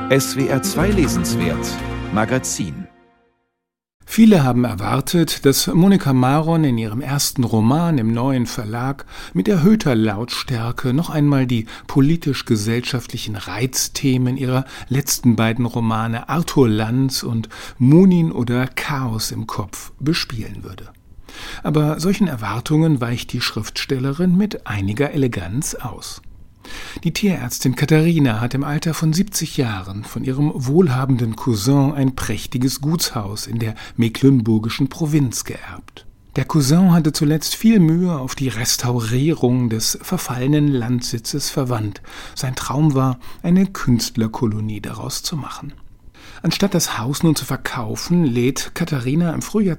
SWR 2 Lesenswert Magazin. Viele haben erwartet, dass Monika Maron in ihrem ersten Roman im neuen Verlag mit erhöhter Lautstärke noch einmal die politisch-gesellschaftlichen Reizthemen ihrer letzten beiden Romane Arthur Lanz und Munin oder Chaos im Kopf bespielen würde. Aber solchen Erwartungen weicht die Schriftstellerin mit einiger Eleganz aus. Die Tierärztin Katharina hat im Alter von 70 Jahren von ihrem wohlhabenden Cousin ein prächtiges Gutshaus in der mecklenburgischen Provinz geerbt. Der Cousin hatte zuletzt viel Mühe auf die Restaurierung des verfallenen Landsitzes verwandt. Sein Traum war, eine Künstlerkolonie daraus zu machen. Anstatt das Haus nun zu verkaufen, lädt Katharina im Frühjahr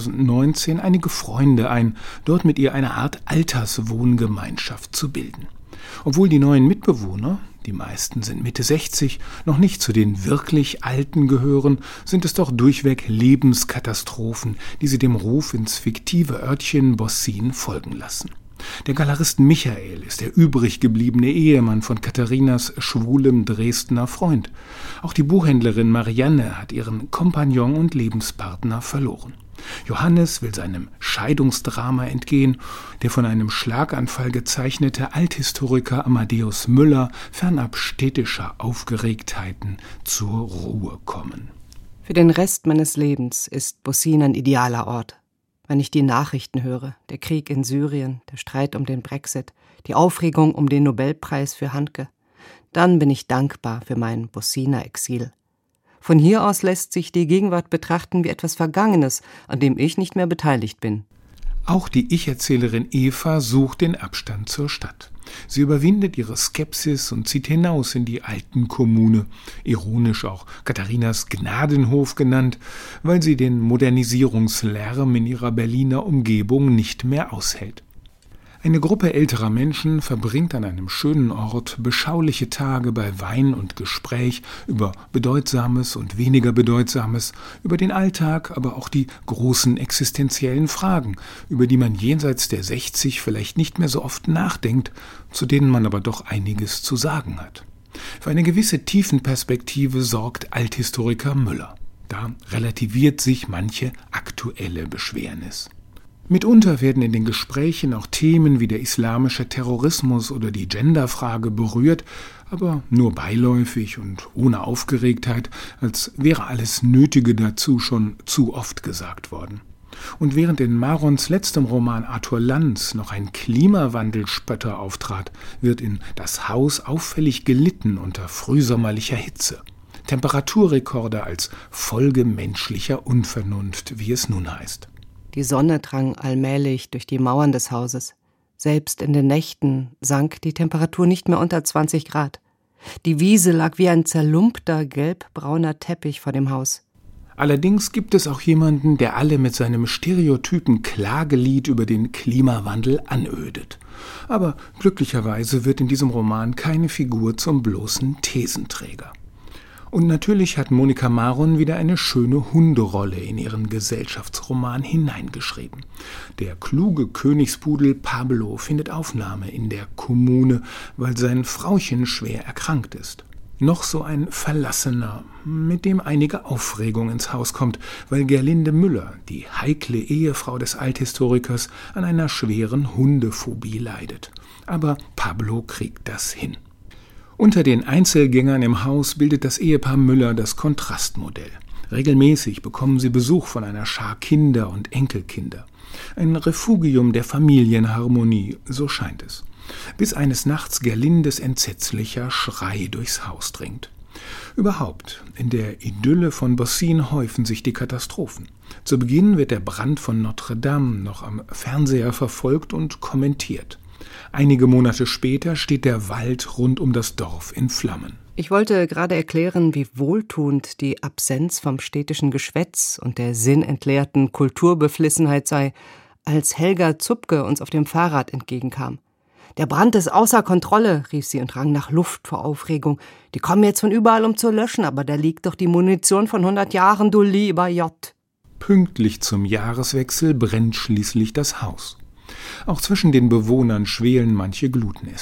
2019 einige Freunde ein, dort mit ihr eine Art Alterswohngemeinschaft zu bilden. Obwohl die neuen Mitbewohner, die meisten sind Mitte 60, noch nicht zu den wirklich Alten gehören, sind es doch durchweg Lebenskatastrophen, die sie dem Ruf ins fiktive Örtchen Bossin folgen lassen. Der Galerist Michael ist der übrig gebliebene Ehemann von Katharinas schwulem Dresdner Freund. Auch die Buchhändlerin Marianne hat ihren Kompagnon und Lebenspartner verloren. Johannes will seinem Scheidungsdrama entgehen. Der von einem Schlaganfall gezeichnete Althistoriker Amadeus Müller fernab städtischer Aufgeregtheiten zur Ruhe kommen. Für den Rest meines Lebens ist Bossin ein idealer Ort. Wenn ich die Nachrichten höre, der Krieg in Syrien, der Streit um den Brexit, die Aufregung um den Nobelpreis für Handke, dann bin ich dankbar für mein Bossiner Exil. Von hier aus lässt sich die Gegenwart betrachten wie etwas Vergangenes, an dem ich nicht mehr beteiligt bin. Auch die Ich-Erzählerin Eva sucht den Abstand zur Stadt. Sie überwindet ihre Skepsis und zieht hinaus in die Altenkommune, ironisch auch Katharinas Gnadenhof genannt, weil sie den Modernisierungslärm in ihrer Berliner Umgebung nicht mehr aushält. Eine Gruppe älterer Menschen verbringt an einem schönen Ort beschauliche Tage bei Wein und Gespräch über Bedeutsames und weniger Bedeutsames, über den Alltag, aber auch die großen existenziellen Fragen, über die man jenseits der 60 vielleicht nicht mehr so oft nachdenkt, zu denen man aber doch einiges zu sagen hat. Für eine gewisse Tiefenperspektive sorgt Althistoriker Müller. Da relativiert sich manche aktuelle Beschwernis. Mitunter werden in den Gesprächen auch Themen wie der islamische Terrorismus oder die Genderfrage berührt, aber nur beiläufig und ohne Aufgeregtheit, als wäre alles Nötige dazu schon zu oft gesagt worden. Und während in Marons letztem Roman Arthur Lanz noch ein Klimawandelspötter auftrat, wird in Das Haus auffällig gelitten unter frühsommerlicher Hitze. Temperaturrekorde als Folge menschlicher Unvernunft, wie es nun heißt. Die Sonne drang allmählich durch die Mauern des Hauses. Selbst in den Nächten sank die Temperatur nicht mehr unter 20 Grad. Die Wiese lag wie ein zerlumpter, gelbbrauner Teppich vor dem Haus. Allerdings gibt es auch jemanden, der alle mit seinem stereotypen Klagelied über den Klimawandel anödet. Aber glücklicherweise wird in diesem Roman keine Figur zum bloßen Thesenträger. Und natürlich hat Monika Maron wieder eine schöne Hunderolle in ihren Gesellschaftsroman hineingeschrieben. Der kluge Königspudel Pablo findet Aufnahme in der Kommune, weil sein Frauchen schwer erkrankt ist. Noch so ein Verlassener, mit dem einige Aufregung ins Haus kommt, weil Gerlinde Müller, die heikle Ehefrau des Althistorikers, an einer schweren Hundephobie leidet. Aber Pablo kriegt das hin. Unter den Einzelgängern im Haus bildet das Ehepaar Müller das Kontrastmodell. Regelmäßig bekommen sie Besuch von einer Schar Kinder und Enkelkinder. Ein Refugium der Familienharmonie, so scheint es. Bis eines Nachts Gerlindes entsetzlicher Schrei durchs Haus dringt. Überhaupt, in der Idylle von Bossin häufen sich die Katastrophen. Zu Beginn wird der Brand von Notre Dame noch am Fernseher verfolgt und kommentiert. Einige Monate später steht der Wald rund um das Dorf in Flammen. Ich wollte gerade erklären, wie wohltuend die Absenz vom städtischen Geschwätz und der sinnentleerten Kulturbeflissenheit sei, als Helga Zupke uns auf dem Fahrrad entgegenkam. »Der Brand ist außer Kontrolle«, rief sie und rang nach Luft vor Aufregung. »Die kommen jetzt von überall, um zu löschen, aber da liegt doch die Munition von 100 Jahren, du lieber J.« Pünktlich zum Jahreswechsel brennt schließlich das Haus. Auch zwischen den Bewohnern schwelen manche Glutnester.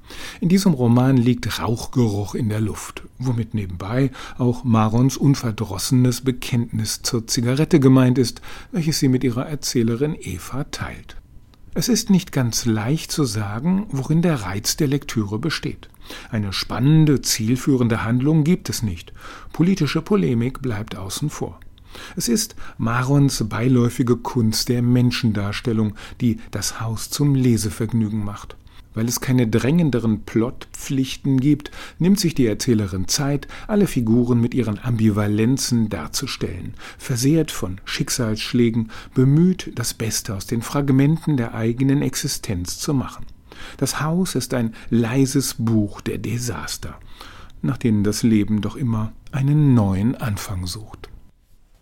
In diesem Roman liegt Rauchgeruch in der Luft, womit nebenbei auch Marons unverdrossenes Bekenntnis zur Zigarette gemeint ist, welches sie mit ihrer Erzählerin Eva teilt. Es ist nicht ganz leicht zu sagen, worin der Reiz der Lektüre besteht. Eine spannende, zielführende Handlung gibt es nicht. Politische Polemik bleibt außen vor. Es ist Marons beiläufige Kunst der Menschendarstellung, die das Haus zum Lesevergnügen macht. Weil es keine drängenderen Plotpflichten gibt, nimmt sich die Erzählerin Zeit, alle Figuren mit ihren Ambivalenzen darzustellen, versehrt von Schicksalsschlägen, bemüht, das Beste aus den Fragmenten der eigenen Existenz zu machen. Das Haus ist ein leises Buch der Desaster, nach denen das Leben doch immer einen neuen Anfang sucht.